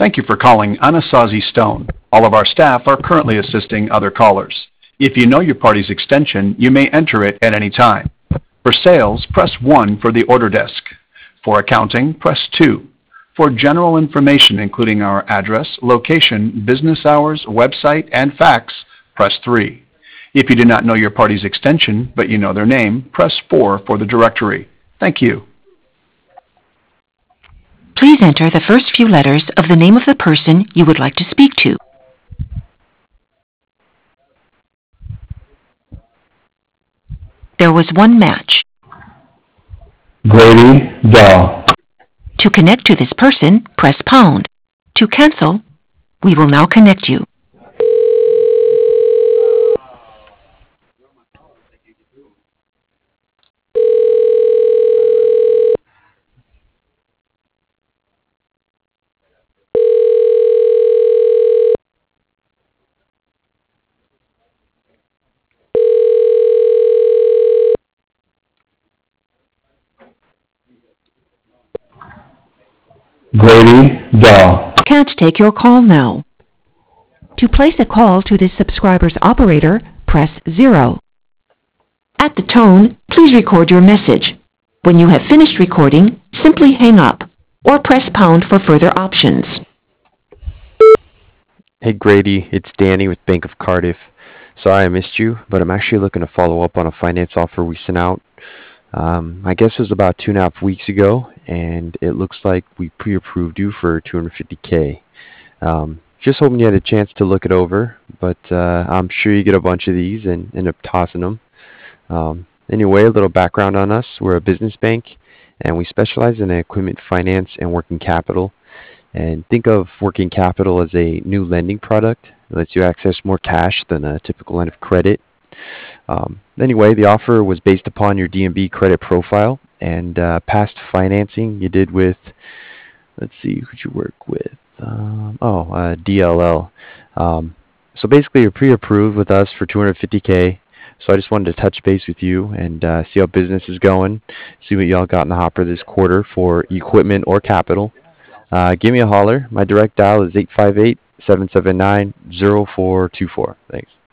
Thank you for calling Anasazi Stone. All of our staff are currently assisting other callers. If you know your party's extension, you may enter it at any time. For sales, press 1 for the order desk. For accounting, press 2. For general information, including our address, location, business hours, website, and fax, press 3. If you do not know your party's extension, but you know their name, press 4 for the directory. Thank you. Please enter the first few letters of the name of the person you would like to speak to. There was one match. Grady Daw. To connect to this person, press pound. To cancel, we will now connect you. Grady Daw. Can't take your call now. To place a call to this subscriber's operator, press 0. At the tone, please record your message. When you have finished recording, simply hang up or press pound for further options. Hey Grady, it's Danny with Bank of Cardiff. Sorry I missed you, but I'm actually looking to follow up on a finance offer we sent out. I guess it was about 2.5 weeks ago, and it looks like we pre-approved you for $250K. Just hoping you had a chance to look it over, but I'm sure you get a bunch of these and end up tossing them. Anyway, a little background on us. We're a business bank, and we specialize in equipment finance and working capital. And think of working capital as a new lending product. It lets you access more cash than a typical line of credit. Anyway, the offer was based upon your D&B credit profile and past financing you did with, let's see, who'd you work with? DLL. So basically you're pre-approved with us for $250K. So I just wanted to touch base with you and see how business is going, see what y'all got in the hopper this quarter for equipment or capital. Give me a holler. My direct dial is 858-779-0424. Thanks.